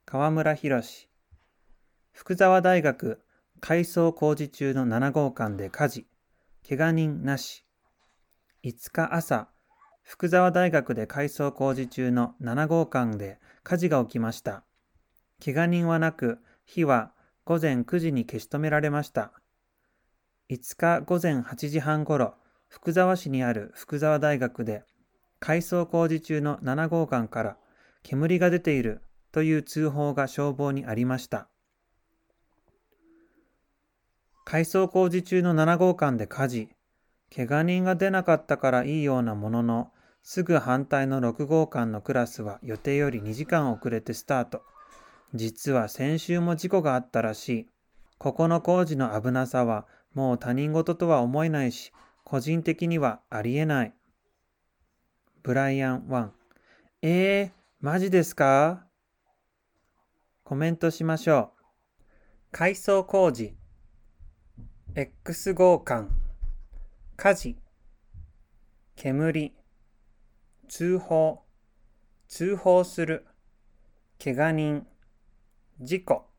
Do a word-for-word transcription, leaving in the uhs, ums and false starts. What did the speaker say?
河村博。福沢大学改装工事中のなな号館で火事、怪我人なし。いつか朝、福沢大学で改装工事中のなな号館で火事が起きました。怪我人はなく、火は午前くじに消し止められました。いつか午前はちじはんごろ、福沢市にある福沢大学で改装工事中のなな号館から煙が出ているという通報が消防にありました。改装工事中のなな号館で火事、怪我人が出なかったからいいようなものの、すぐ反対のろく号館のクラスは予定よりにじかん遅れてスタート。実は先週も事故があったらしい。ここの工事の危なさはもう他人事とは思えないし、個人的にはありえない。ブライアンワン。えー、マジですか？コメントしましょう。改装工事、X 号館、火事、煙、通報、通報する、怪我人、事故。